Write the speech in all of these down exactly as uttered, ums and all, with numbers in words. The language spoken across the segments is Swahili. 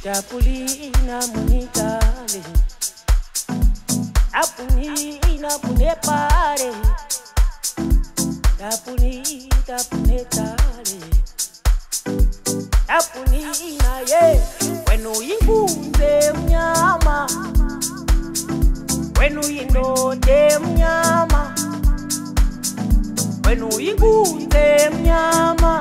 Tapulina munitale, apunina punepare, tapuni tapunetale, apunina ye, wenu yingunze mnyama, wenu yindote mnyama, wenu yingunze mnyama,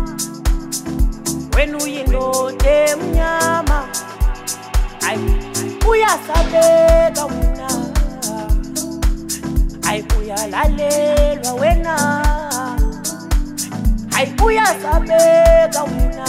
wenu yindote mnyama. Ay, uyasabeka wena, ay uyalalelwa wena, ay uyasabeka wena,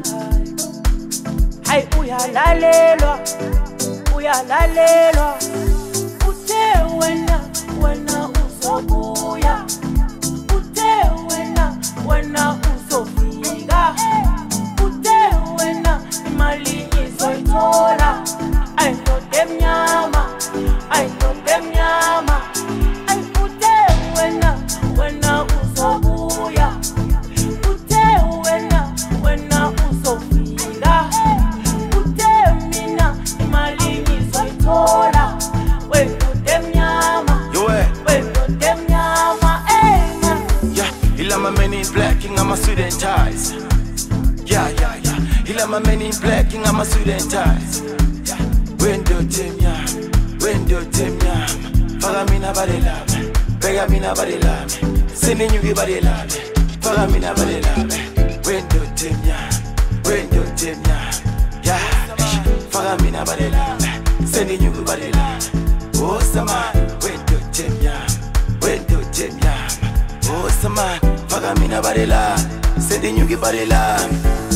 ay uyalalelwa, uyalalelwa. Uthe wena, wena uzobuya, uthe wena, wena uzofika, uthe wena imali izoyithola. I know them nyama, I know them nyama. I put them when I, when I uzobuya. Put them when I, when I uzofika. Put them mina, imali izoyithola. We put them nyama, we put them nyama. Yeah, he like my men in black, king of my suit and ties. Yeah, yeah, yeah. He like my men in black, king of my suit and ties. Wendo temya, wendo temya, faga mina badelabe, pega mina badelabe, seni nyugi badelabe, faga mina badelabe. Wendo temya, wendo temya, ya, faga mina badelabe, seni nyugi badelabe. Oh sama, wendo temya, wendo temya, oh sama, faga mina badelabe, seni nyugi badelabe.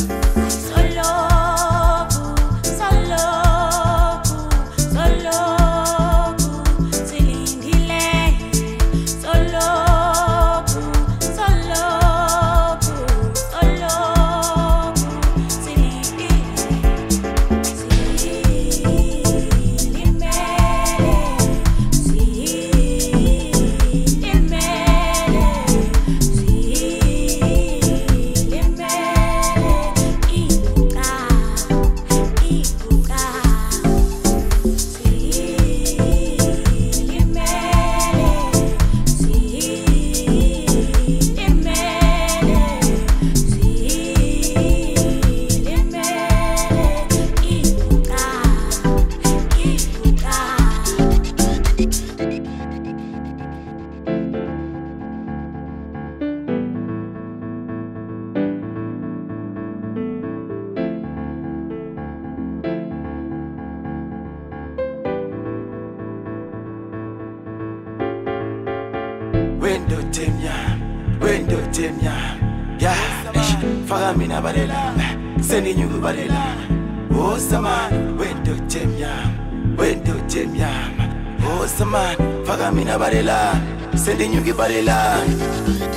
Wendo temya, wendo temya, ya, faga mina badelabe, seni nyugu badelabe. Oh sama, wendo temya, wendo temya, oh sama, faga mina badelabe, seni nyugu badelabe.